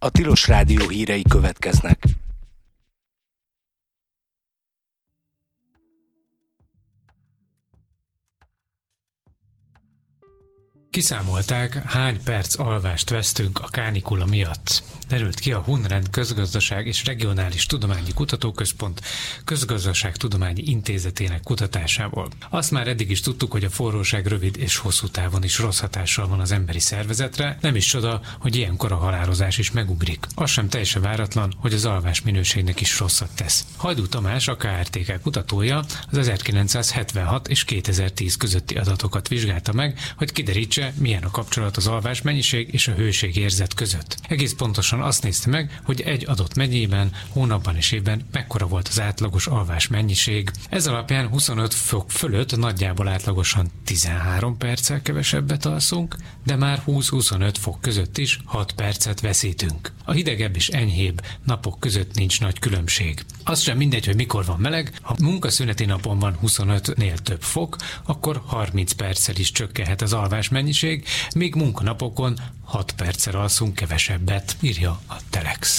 A Tilos Rádió hírei következnek. Kiszámolták, hány perc alvást vesztünk a kánikula miatt. Derült ki a Hunrend Közgazdaság és Regionális Tudományi Kutatóközpont Közgazdaságtudományi Intézetének kutatásából. Azt már eddig is tudtuk, hogy a forróság rövid és hosszú távon is rossz hatással van az emberi szervezetre, nem is csoda, hogy ilyenkor a halálozás is megugrik. Az sem teljesen váratlan, hogy az alvás minőségnek is rosszat tesz. Hajdú Tamás, a KRTK kutatója, az 1976 és 2010 közötti adatokat vizsgálta meg, hogy kiderítse, milyen a kapcsolat az alvás mennyiség és a hőségérzet között. Egész pontosan azt nézte meg, hogy egy adott megyében, hónapban és évben mekkora volt az átlagos alvás mennyiség. Ez alapján 25 fok fölött nagyjából átlagosan 13 perccel kevesebbet alszunk, de már 20-25 fok között is 6 percet veszítünk. A hidegebb és enyhébb napok között nincs nagy különbség. Az sem mindegy, hogy mikor van meleg, ha munkaszüneti napon van 25-nél több fok, akkor 30 perccel is csökkenhet az alvás mennyiség, míg munkanapokon 6 perccel alszunk kevesebbet, írja a Telex.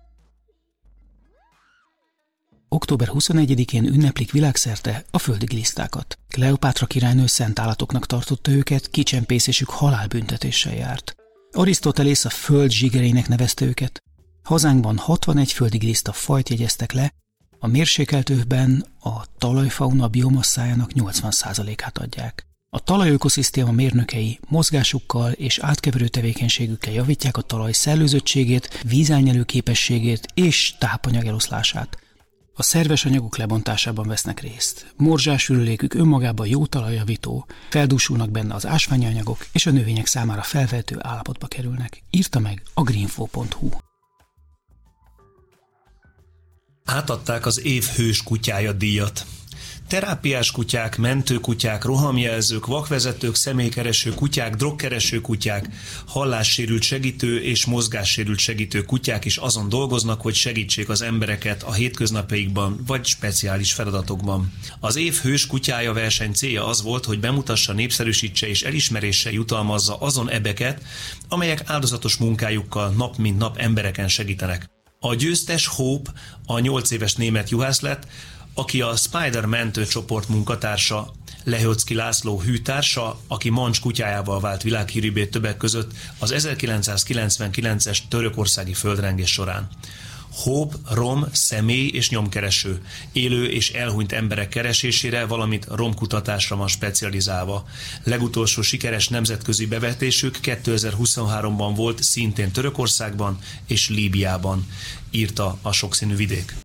Október 21-én ünneplik világszerte a földi glisztákat. Kleopátra királynő szent állatoknak tartotta őket, kicsempészésük halálbüntetéssel járt. Arisztotelész a föld zsigerének nevezte őket. Hazánkban 61 földi gliszta fajt jegyeztek le, a mérsékelt övben a talajfauna biomasszájának 80%-át adják. A talajökoszisztéma mérnökei mozgásukkal és átkeverő tevékenységükkel javítják a talaj szellőzöttségét, vízelnyelő képességét és tápanyag eloszlását. A szerves anyagok lebontásában vesznek részt. Morzsás ürülékük önmagában jó talajjavító, feldúsulnak benne az ásványi anyagok, és a növények számára felvehető állapotba kerülnek. Írta meg a greenfo.hu. Átadták az év hős kutyája díjat. Terápiás kutyák, mentőkutyák, rohamjelzők, vakvezetők, személykereső kutyák, drogkereső kutyák, hallássérült segítő és mozgássérült segítő kutyák is azon dolgoznak, hogy segítsék az embereket a hétköznapjaikban vagy speciális feladatokban. Az év hős kutyája verseny célja az volt, hogy bemutassa, népszerűsítse és elismeréssel jutalmazza azon ebeket, amelyek áldozatos munkájukkal nap mint nap embereken segítenek. A győztes Hope a 8 éves német juhász lett, aki a Spider mentőcsoport munkatársa, Lehocki László hűtársa, aki Mancs kutyájával vált világhírűbbé többek között az 1999-es törökországi földrengés során. Hope rom, személy és nyomkereső, élő és elhunyt emberek keresésére, valamint romkutatásra van specializálva. Legutolsó sikeres nemzetközi bevetésük 2023-ban volt szintén Törökországban és Líbiában, írta a Sokszínű Vidék.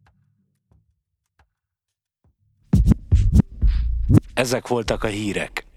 Ezek voltak a hírek.